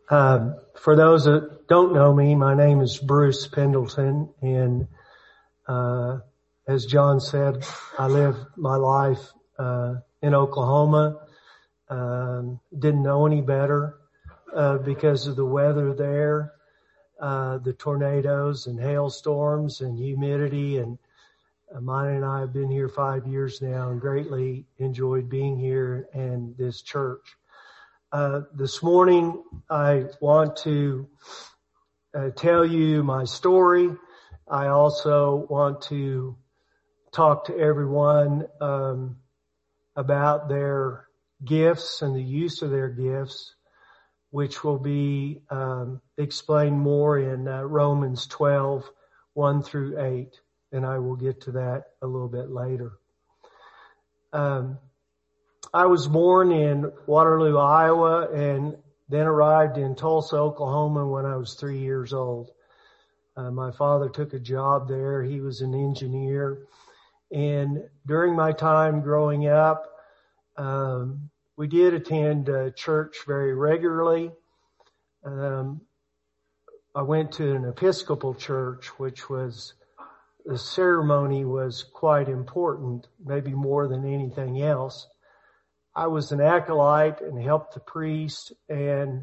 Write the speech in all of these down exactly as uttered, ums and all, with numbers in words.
Um, for those that don't know me, my name is Bruce Pendleton, and uh, as John said, I live my life uh, in Oklahoma. Um, didn't know any better uh, because of the weather there, uh, the tornadoes and hailstorms and humidity. And uh, mine and I have been here five years now and greatly enjoyed being here and this church. Uh, this morning, I want to uh, tell you my story. I also want to talk to everyone um, about their gifts and the use of their gifts, which will be um, explained more in uh, Romans twelve, one through eight, and I will get to that a little bit later. Um, I was born in Waterloo, Iowa, and then arrived in Tulsa, Oklahoma when I was three years old. Uh, my father took a job there. He was an engineer. And during my time growing up, um, we did attend uh, church very regularly. Um, I went to an Episcopal church, which was, the ceremony was quite important, maybe more than anything else. I was an acolyte and helped the priest and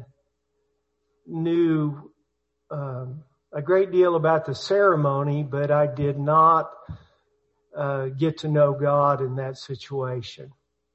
knew um, a great deal about the ceremony, but I did not uh, get to know God in that situation.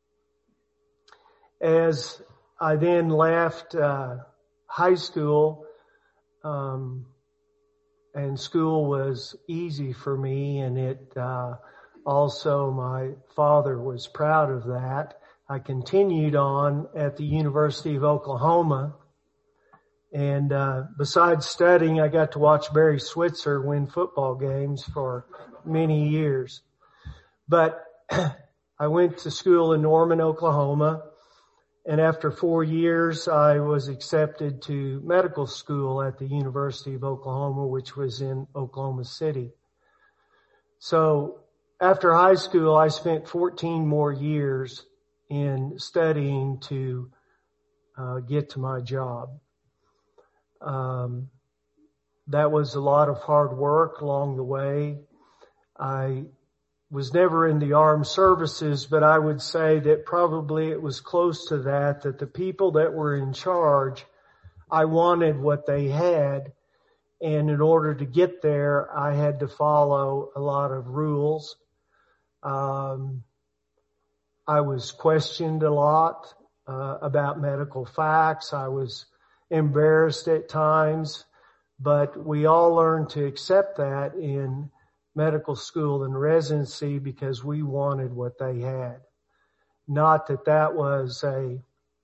As I then left uh, high school, um, and school was easy for me, and it uh, also my father was proud of that. I continued on at the University of Oklahoma, and uh, besides studying, I got to watch Barry Switzer win football games for many years. But I went to school in Norman, Oklahoma, and after four years, I was accepted to medical school at the University of Oklahoma, which was in Oklahoma City. So after high school, I spent fourteen more years in studying to uh, get to my job. Um, that was a lot of hard work along the way. I was never in the armed services, but I would say that probably it was close to that, that the people that were in charge, I wanted what they had. And in order to get there, I had to follow a lot of rules. Um, I was questioned a lot uh, about medical facts. I was embarrassed at times, but we all learned to accept that in medical school and residency because we wanted what they had. Not that that was a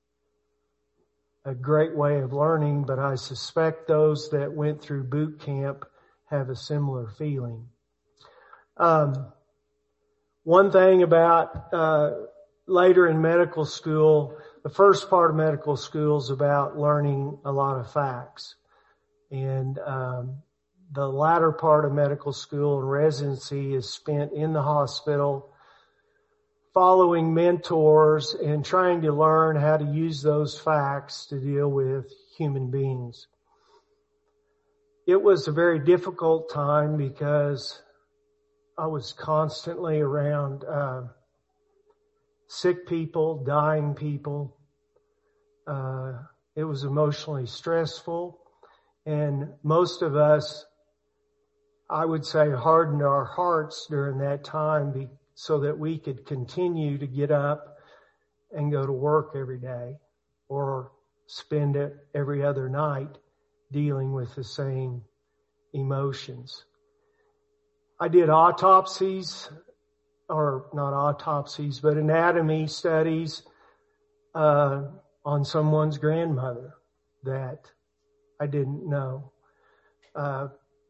a great way of learning, but I suspect those that went through boot camp have a similar feeling. Um, one thing about uh later in medical school, the first part of medical school is about learning a lot of facts. And um, the latter part of medical school and residency is spent in the hospital, following mentors and trying to learn how to use those facts to deal with human beings. It was a very difficult time because I was constantly around uh sick people, dying people. Uh, it was emotionally stressful. And most of us, I would say, hardened our hearts during that time be, so that we could continue to get up and go to work every day or spend it every other night dealing with the same emotions. I did autopsies. or not autopsies, but anatomy studies uh, on someone's grandmother that I didn't know. Uh,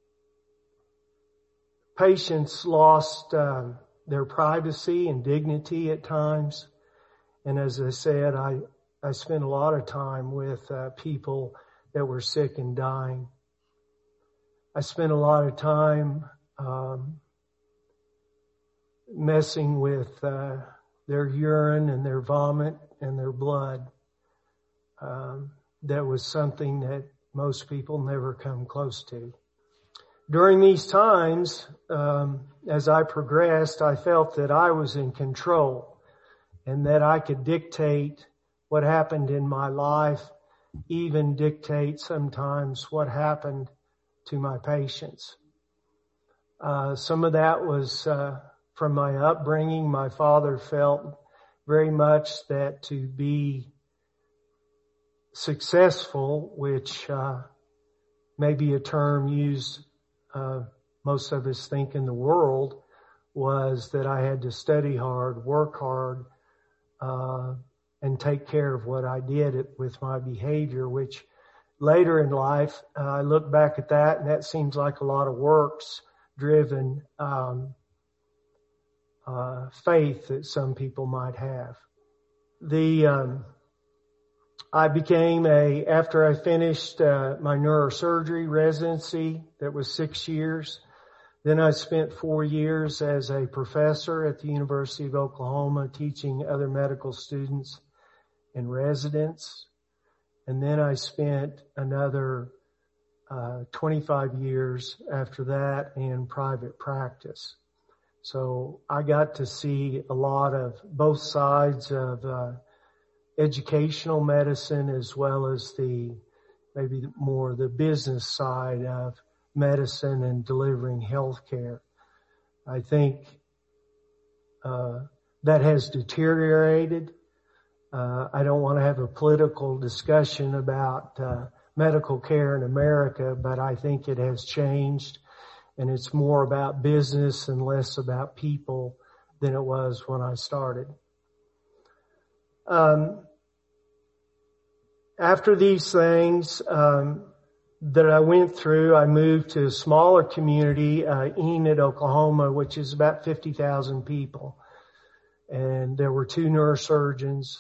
patients lost uh, their privacy and dignity at times. And as I said, I, I spent a lot of time with uh, people that were sick and dying. I spent a lot of time um, messing with uh, their urine and their vomit and their blood. Um, that was something that most people never come close to. During these times, um, as I progressed, I felt that I was in control and that I could dictate what happened in my life, even dictate sometimes what happened to my patients. Uh, some of that was uh, from my upbringing. My father felt very much that to be successful, which uh, may be a term used uh, most of us think in the world, was that I had to study hard, work hard, uh, and take care of what I did with my behavior, which later in life, uh, I look back at that and that seems like a lot of works driven, um, uh, faith that some people might have. The, um, I became a, after I finished, uh, my neurosurgery residency, that was six years. Then I spent four years as a professor at the University of Oklahoma teaching other medical students and residents. And then I spent another uh twenty-five years after that in private practice. So I got to see a lot of both sides of uh educational medicine as well as the maybe more the business side of medicine and delivering health care. I think uh that has deteriorated. Uh, I don't want to have a political discussion about uh, medical care in America, but I think it has changed, and it's more about business and less about people than it was when I started. Um, after these things um, that I went through, I moved to a smaller community, uh, Enid, Oklahoma, which is about fifty thousand people, and there were two neurosurgeons.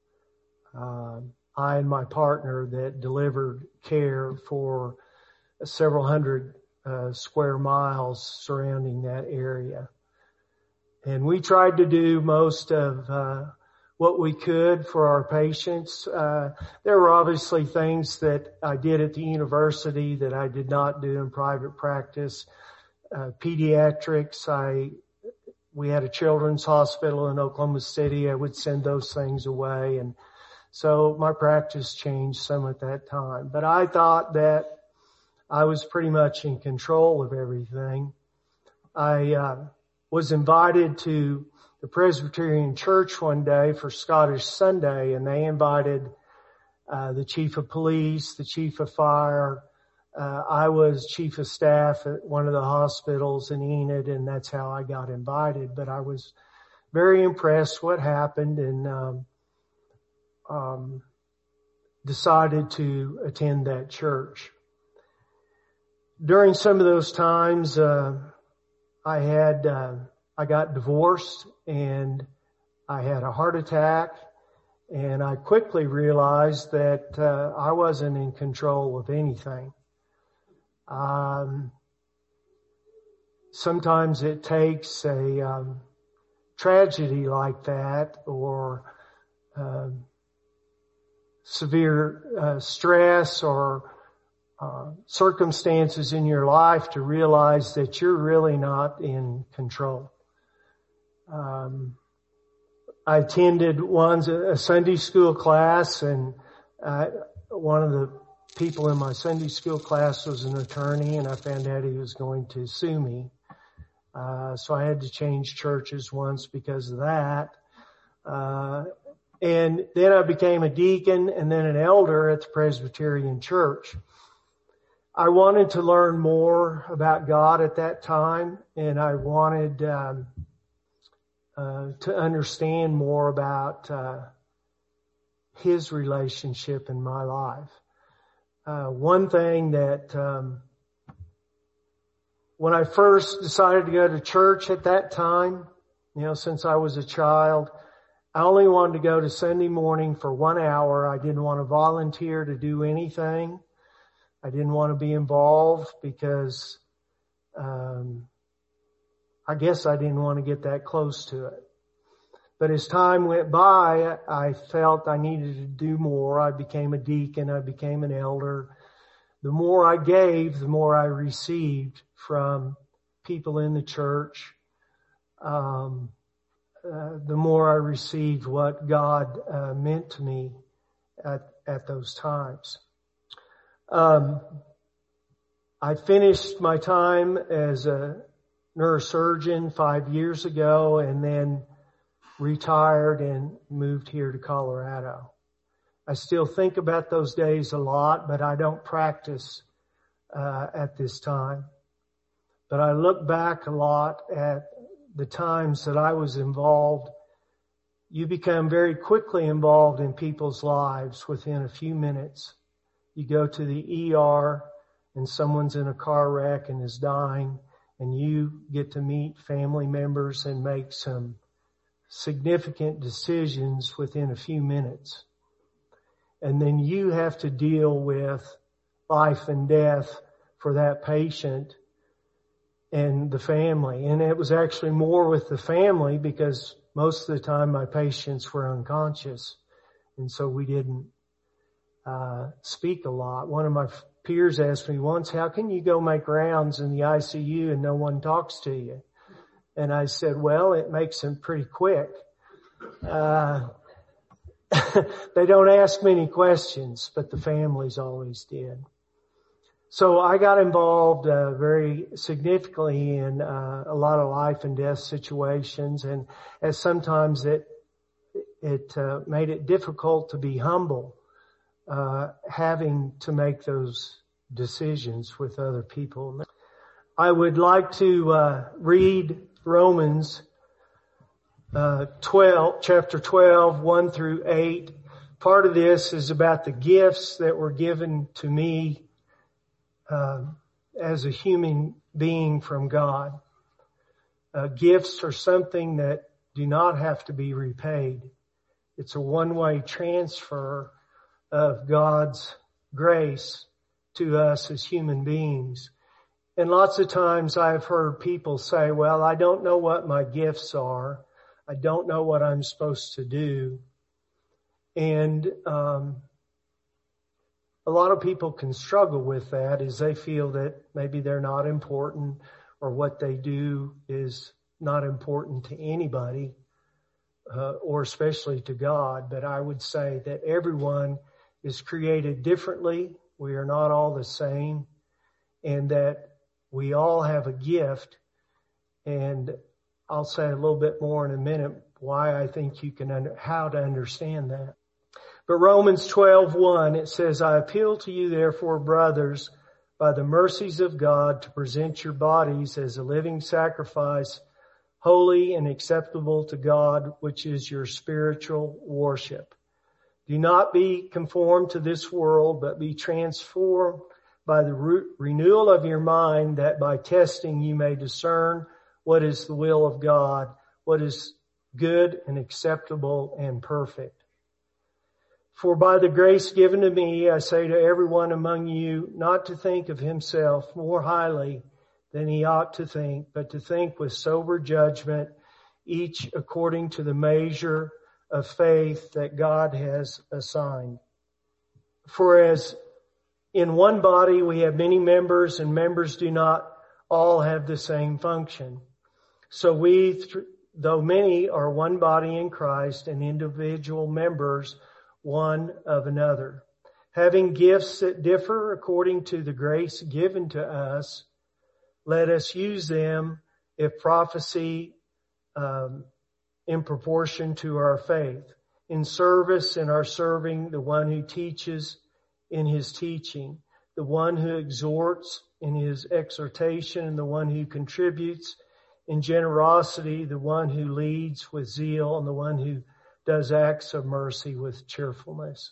Um, I and my partner that delivered care for several hundred uh, square miles surrounding that area. And we tried to do most of uh, what we could for our patients. Uh, there were obviously things that I did at the university that I did not do in private practice. Uh, pediatrics, I we had a children's hospital in Oklahoma City. I would send those things away, and so my practice changed some at that time. But I thought that I was pretty much in control of everything. I uh, was invited to the Presbyterian Church one day for Scottish Sunday, and they invited uh, the chief of police, the chief of fire. Uh, I was chief of staff at one of the hospitals in Enid, and that's how I got invited. But I was very impressed what happened, and um, Um, decided to attend that church. During some of those times, uh, I had, uh, I got divorced and I had a heart attack, and I quickly realized that, uh, I wasn't in control of anything. Um, sometimes it takes a, um, tragedy like that or, um, severe uh, stress or uh, circumstances in your life to realize that you're really not in control. Um, I attended once a Sunday school class, and uh, one of the people in my Sunday school class was an attorney, and I found out he was going to sue me. Uh, so I had to change churches once because of that. Uh, And then I became a deacon and then an elder at the Presbyterian Church. I wanted to learn more about God at that time, and I wanted um, uh, to understand more about uh, His relationship in my life. Uh, one thing that um, when I first decided to go to church at that time, you know, since I was a child, I only wanted to go to Sunday morning for one hour. I didn't want to volunteer to do anything. I didn't want to be involved because um I guess I didn't want to get that close to it. But as time went by, I felt I needed to do more. I became a deacon. I became an elder. The more I gave, the more I received from people in the church. Um, uh, the more I received what God uh, meant to me at, at those times. Um, I finished my time as a neurosurgeon five years ago and then retired and moved here to Colorado. I still think about those days a lot, but I don't practice uh, at this time. But I look back a lot at the times that I was involved. You become very quickly involved in people's lives within a few minutes. You go to the E R and someone's in a car wreck and is dying, and you get to meet family members and make some significant decisions within a few minutes. And then you have to deal with life and death for that patient and the family. And it was actually more with the family because most of the time my patients were unconscious. And so we didn't uh speak a lot. One of my peers asked me once, how can you go make rounds in the I C U and no one talks to you? And I said, well, it makes them pretty quick. Uh, they don't ask many questions, but the families always did. So I got involved uh, very significantly in uh, a lot of life and death situations, and as sometimes it it uh, made it difficult to be humble, uh, having to make those decisions with other people. I would like to uh, read Romans uh, twelve, chapter twelve, one through eight. Part of this is about the gifts that were given to me uh, as a human being from God. Uh, gifts are something that do not have to be repaid. It's a one-way transfer of God's grace to us as human beings. And lots of times I've heard people say, well, I don't know what my gifts are. I don't know what I'm supposed to do. And um, a lot of people can struggle with that as they feel that maybe they're not important or what they do is not important to anybody, uh, or especially to God. But I would say that everyone is created differently. We are not all the same, and that we all have a gift. And I'll say a little bit more in a minute why I think you can under, how to understand that. But Romans twelve one, it says, I appeal to you therefore, brothers, by the mercies of God, to present your bodies as a living sacrifice, holy and acceptable to God, which is your spiritual worship. Do not be conformed to this world, but be transformed by the re- renewal of your mind, that by testing you may discern what is the will of God, what is good and acceptable and perfect. For by the grace given to me, I say to everyone among you, not to think of himself more highly than he ought to think, but to think with sober judgment, each according to the measure of faith that God has assigned. For as in one body we have many members, and members do not all have the same function. So we, though many, are one body in Christ, and individual members one of another. Having gifts that differ according to the grace given to us, let us use them. If prophecy, um, in proportion to our faith. In service, in our serving, the one who teaches in his teaching, the one who exhorts in his exhortation, and the one who contributes in generosity, the one who leads with zeal, and the one who does acts of mercy with cheerfulness.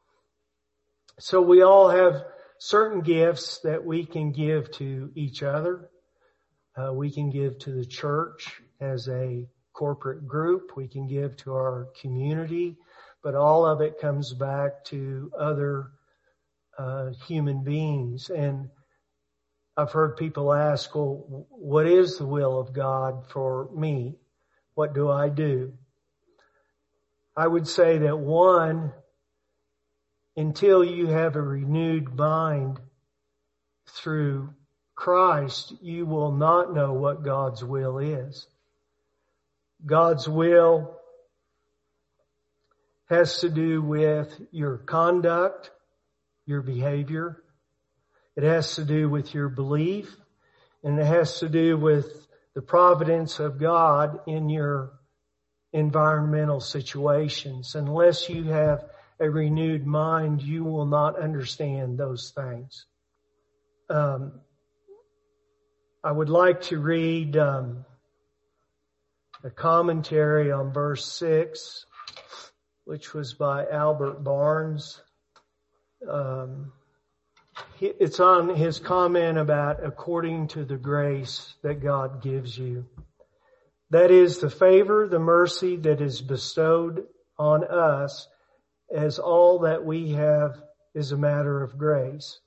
So we all have certain gifts that we can give to each other. Uh, we can give to the church as a corporate group. We can give to our community, but all of it comes back to other uh, human beings. And I've heard people ask, well, what is the will of God for me? What do I do? I would say that one, until you have a renewed mind through Christ, you will not know what God's will is. God's will has to do with your conduct, your behavior. It has to do with your belief, and it has to do with the providence of God in your environmental situations. Unless you have a renewed mind, you will not understand those things. Um, I would like to read um, a commentary on verse six, which was by Albert Barnes. Um, it's on his comment about according to the grace that God gives you. That is the favor, the mercy that is bestowed on us, as all that we have is a matter of grace.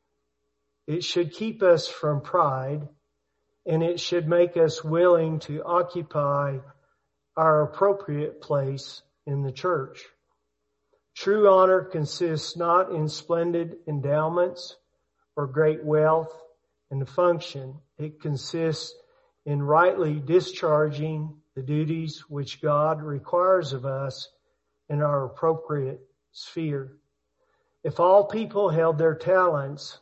It should keep us from pride, and it should make us willing to occupy our appropriate place in the church. True honor consists not in splendid endowments or great wealth and function. It consists in rightly discharging the duties which God requires of us in our appropriate sphere. If all people held their talents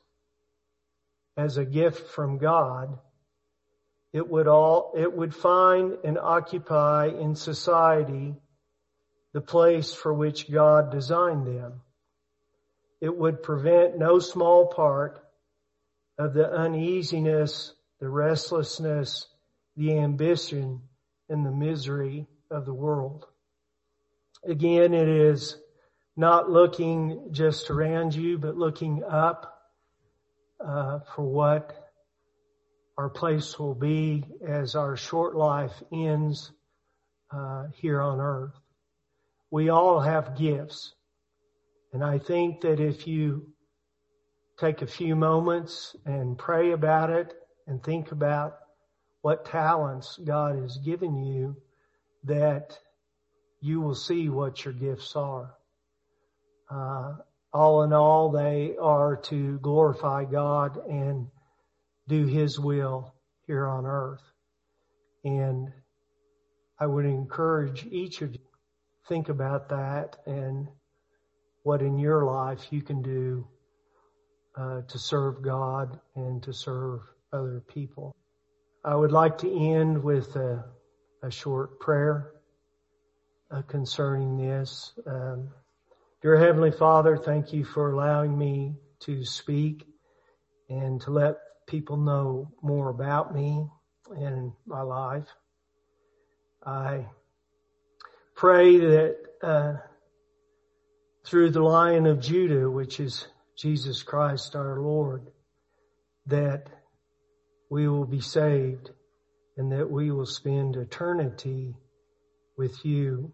as a gift from God, it would all, it would find and occupy in society the place for which God designed them. It would prevent no small part of the uneasiness, the restlessness, the ambition, and the misery of the world. Again, it is not looking just around you, but looking up uh, for what our place will be as our short life ends uh, here on earth. We all have gifts. And I think that if you take a few moments and pray about it and think about what talents God has given you, that you will see what your gifts are. Uh, all in all, they are to glorify God and do His will here on earth. And I would encourage each of you to think about that and what in your life you can do uh, to serve God and to serve other people. I would like to end with a, a short prayer uh, concerning this. Um, Dear Heavenly Father, thank you for allowing me to speak and to let people know more about me and my life. I pray that uh, through the Lion of Judah, which is Jesus Christ our Lord, that we will be saved and that we will spend eternity with you,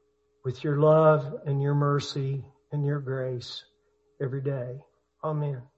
with your love and your mercy and your grace every day. Amen.